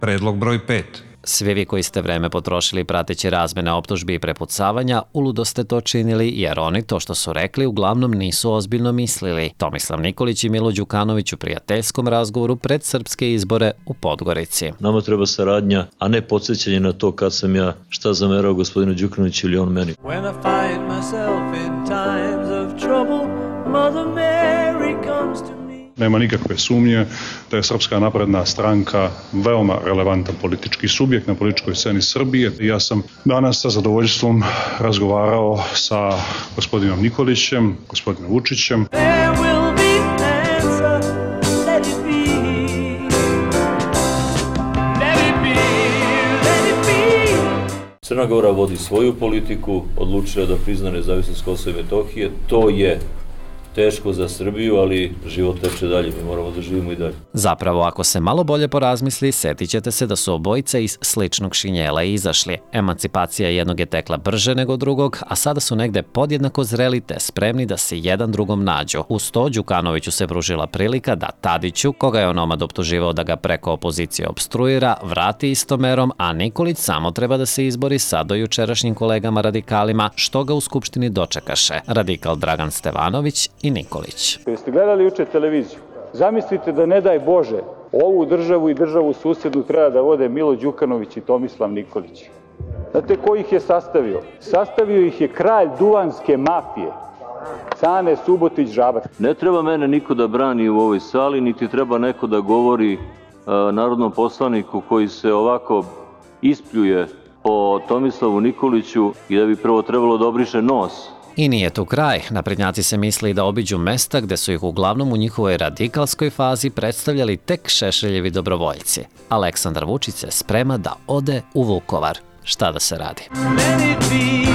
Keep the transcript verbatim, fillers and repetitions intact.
Predlog broj pet. Svi vi koji ste vreme potrošili prateći razmene optužbi i prepucavanja, uludo ste to činili jer oni to što su rekli uglavnom nisu ozbiljno mislili. Tomislav Nikolić i Milo Đukanović u prijateljskom razgovoru pred srpske izbore u Podgorici. Nama treba saradnja, a ne podsjećanje na to kad sam ja šta zamerao gospodinu Đukanoviću ili on meni. When I find myself in times of trouble, Mother Mary comes to me. Nema nikakve sumnje da je Srpska napredna stranka veoma relevantan politički subjekt na političkoj sceni Srbije. Ja sam danas sa zadovoljstvom razgovarao sa gospodinom Nikolićem, gospodinom Vučićem. Crna Gora vodi svoju politiku, odlučila da prizna nezavisnost Kosova i Metohije. To je teško za Srbiju, ali život teče dalje, mi moramo da živimo i dalje. Zapravo, ako se malo bolje porazmisli, setit ćete se da su obojice iz sličnog šinjela izašli. Emancipacija jednog je tekla brže nego drugog, a sada su negde podjednako zreli te spremni da se jedan drugom nađu. Uz to, Đukanoviću se pružila prilika da Tadiću, koga je onomad optuživao da ga preko opozicije obstruira, vrati istomerom, a Nikolić samo treba da se izbori sa dojučerašnjim kolegama radikalima, što ga u Skupštini dočekaše. Radikal Dragan Stevanović i Nikolić. Jeste gledali juče televiziju? Zamislite da ne daj Bože, ovu državu i državu susednu treba da vode Milo Đukanović i Tomislav Nikolić. Znate ko ih je sastavio? Sastavio ih je kralj duvanske mafije, Cane Subotić Žabac. Ne treba mene niko da brani u ovoj sali, niti treba neko da govori uh, narodnom poslaniku koji se ovako ispljuje po Tomislavu Nikoliću i da bi prvo trebalo da obriše nos. I nije tu kraj. Naprednjaci se misli da obiđu mesta gde su ih uglavnom u njihovoj radikalskoj fazi predstavljali tek Šešeljevi dobrovoljci. Aleksandar Vučić se sprema da ode u Vukovar. Šta da se radi?